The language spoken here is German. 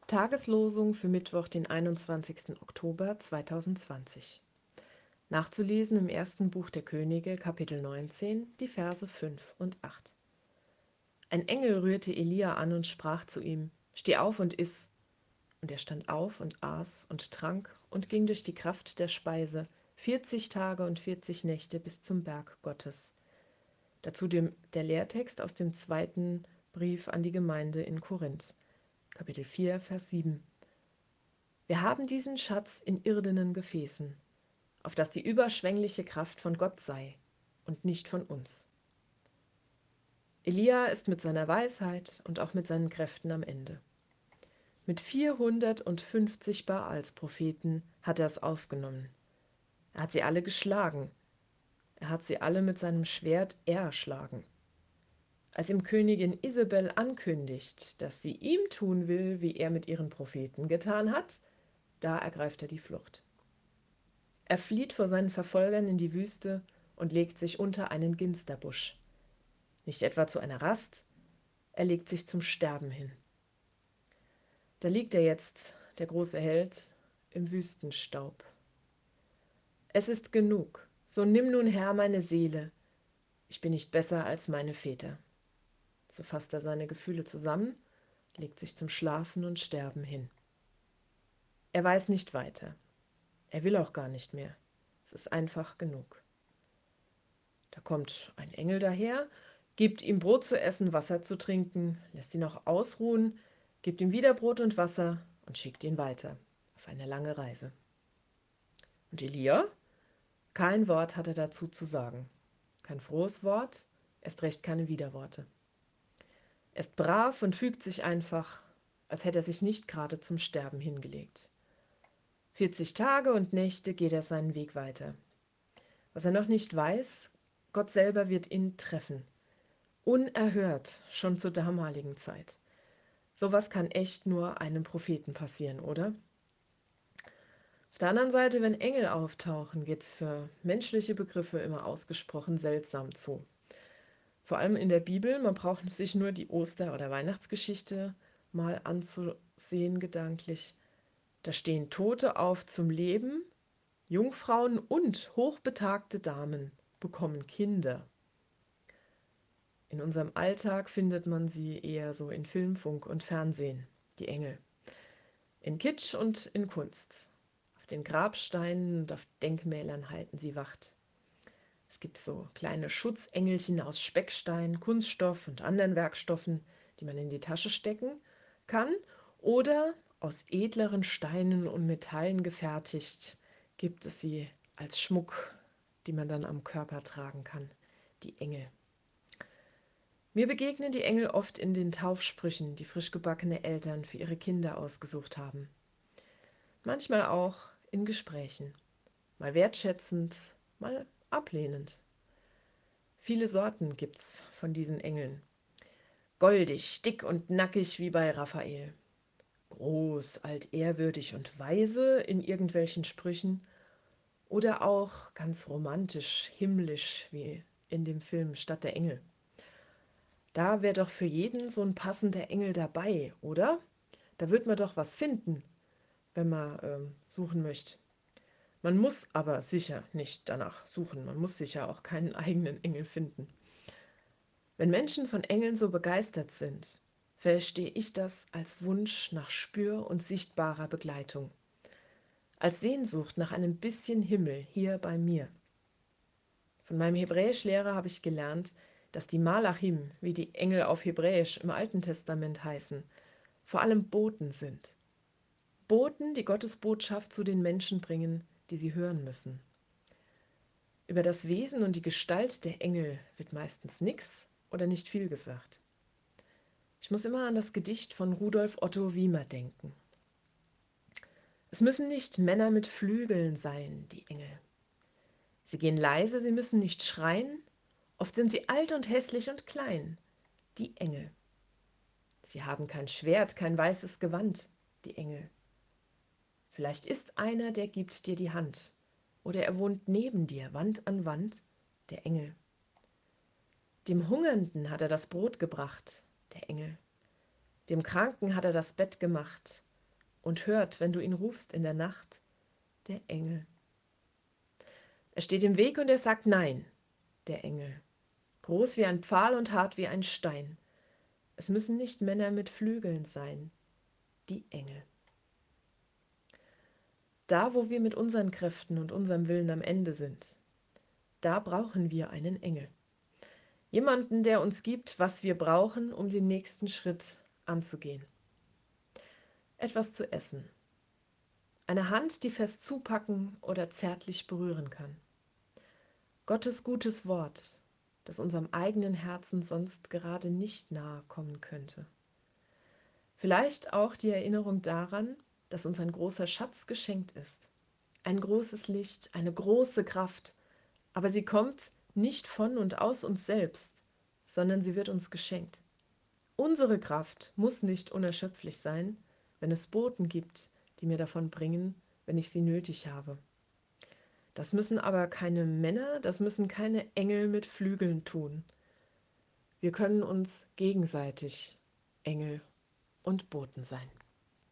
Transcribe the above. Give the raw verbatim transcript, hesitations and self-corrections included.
Tageslosung für Mittwoch, den einundzwanzigsten Oktober zweitausendzwanzig. Nachzulesen im ersten Buch der Könige, Kapitel neunzehn, die Verse fünf und acht. Ein Engel rührte Elia an und sprach zu ihm: Steh auf und iss. Und er stand auf und aß und trank und ging durch die Kraft der Speise vierzig Tage und vierzig Nächte bis zum Berg Gottes. Dazu dem, der Lehrtext aus dem zweiten Brief an die Gemeinde in Korinth, Kapitel vier, Vers sieben. Wir haben diesen Schatz in irdenen Gefäßen, auf dass die überschwängliche Kraft von Gott sei und nicht von uns. Elia ist mit seiner Weisheit und auch mit seinen Kräften am Ende. Mit vierhundertfünfzig Baals-Propheten hat er es aufgenommen. Er hat sie alle geschlagen. Er hat sie alle mit seinem Schwert erschlagen. Als ihm Königin Isabel ankündigt, dass sie ihm tun will, wie er mit ihren Propheten getan hat, da ergreift er die Flucht. Er flieht vor seinen Verfolgern in die Wüste und legt sich unter einen Ginsterbusch. Nicht etwa zu einer Rast, er legt sich zum Sterben hin. Da liegt er jetzt, der große Held, im Wüstenstaub. Es ist genug, so nimm nun, Herr, meine Seele. Ich bin nicht besser als meine Väter. So fasst er seine Gefühle zusammen, legt sich zum Schlafen und Sterben hin. Er weiß nicht weiter. Er will auch gar nicht mehr. Es ist einfach genug. Da kommt ein Engel daher, gibt ihm Brot zu essen, Wasser zu trinken, lässt ihn auch ausruhen, gibt ihm wieder Brot und Wasser und schickt ihn weiter auf eine lange Reise. Und Elia? Kein Wort hat er dazu zu sagen. Kein frohes Wort, erst recht keine Widerworte. Er ist brav und fügt sich einfach, als hätte er sich nicht gerade zum Sterben hingelegt. vierzig Tage und Nächte geht er seinen Weg weiter. Was er noch nicht weiß, Gott selber wird ihn treffen. Unerhört, schon zur damaligen Zeit. Sowas kann echt nur einem Propheten passieren, oder? Auf der anderen Seite, wenn Engel auftauchen, geht es für menschliche Begriffe immer ausgesprochen seltsam zu. Vor allem in der Bibel, man braucht sich nur die Oster- oder Weihnachtsgeschichte mal anzusehen gedanklich. Da stehen Tote auf zum Leben, Jungfrauen und hochbetagte Damen bekommen Kinder. In unserem Alltag findet man sie eher so in Film, Funk und Fernsehen, die Engel. In Kitsch und in Kunst. Auf den Grabsteinen und auf Denkmälern halten sie Wacht. Es gibt so kleine Schutzengelchen aus Speckstein, Kunststoff und anderen Werkstoffen, die man in die Tasche stecken kann, oder aus edleren Steinen und Metallen gefertigt gibt es sie als Schmuck, die man dann am Körper tragen kann, die Engel. Mir begegnen die Engel oft in den Taufsprüchen, die frisch gebackene Eltern für ihre Kinder ausgesucht haben. Manchmal auch in Gesprächen, mal wertschätzend, mal ablehnend. Viele Sorten gibt's von diesen Engeln. Goldig, dick und nackig wie bei Raphael. Groß, altehrwürdig und weise in irgendwelchen Sprüchen. Oder auch ganz romantisch, himmlisch wie in dem Film Stadt der Engel. Da wäre doch für jeden so ein passender Engel dabei, oder? Da wird man doch was finden, wenn man ähm, suchen möchte. Man muss aber sicher nicht danach suchen. Man muss sicher auch keinen eigenen Engel finden. Wenn Menschen von Engeln so begeistert sind, verstehe ich das als Wunsch nach spür- und sichtbarer Begleitung. Als Sehnsucht nach einem bisschen Himmel hier bei mir. Von meinem Hebräischlehrer habe ich gelernt, dass die Malachim, wie die Engel auf Hebräisch im Alten Testament heißen, vor allem Boten sind. Boten, die Gottes Botschaft zu den Menschen bringen, die sie hören müssen. Über das Wesen und die Gestalt der Engel wird meistens nichts oder nicht viel gesagt. Ich muss immer an das Gedicht von Rudolf Otto Wiemer denken. Es müssen nicht Männer mit Flügeln sein, die Engel. Sie gehen leise, sie müssen nicht schreien, oft sind sie alt und hässlich und klein, die Engel. Sie haben kein Schwert, kein weißes Gewand, die Engel. Vielleicht ist einer, der gibt dir die Hand, oder er wohnt neben dir, Wand an Wand, der Engel. Dem Hungernden hat er das Brot gebracht, der Engel. Dem Kranken hat er das Bett gemacht und hört, wenn du ihn rufst in der Nacht, der Engel. Er steht im Weg und er sagt Nein, der Engel. Groß wie ein Pfahl und hart wie ein Stein. Es müssen nicht Männer mit Flügeln sein, die Engel. Da, wo wir mit unseren Kräften und unserem Willen am Ende sind, da brauchen wir einen Engel. Jemanden, der uns gibt, was wir brauchen, um den nächsten Schritt anzugehen. Etwas zu essen. Eine Hand, die fest zupacken oder zärtlich berühren kann. Gottes gutes Wort, das unserem eigenen Herzen sonst gerade nicht nahe kommen könnte. Vielleicht auch die Erinnerung daran, dass uns ein großer Schatz geschenkt ist. Ein großes Licht, eine große Kraft, aber sie kommt nicht von und aus uns selbst, sondern sie wird uns geschenkt. Unsere Kraft muss nicht unerschöpflich sein, wenn es Boten gibt, die mir davon bringen, wenn ich sie nötig habe. Das müssen aber keine Männer, das müssen keine Engel mit Flügeln tun. Wir können uns gegenseitig Engel und Boten sein.